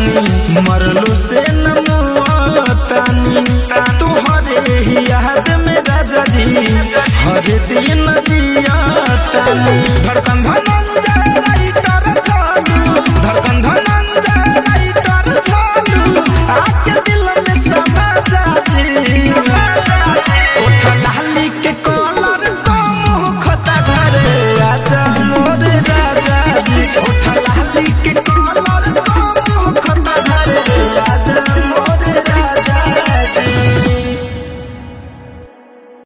तानी मरलो से नमुआतानी तुहरे ही याद में राजा जी हर दिन जियातानी धड़कन धनंजय राइटर चालू धड़कन धनंजय राइटर चालू आके दिल में समा जा जी ओठ लाली के कॉलर को मुंह खता धरे आजा मोरे राजा जी ओठ लाली के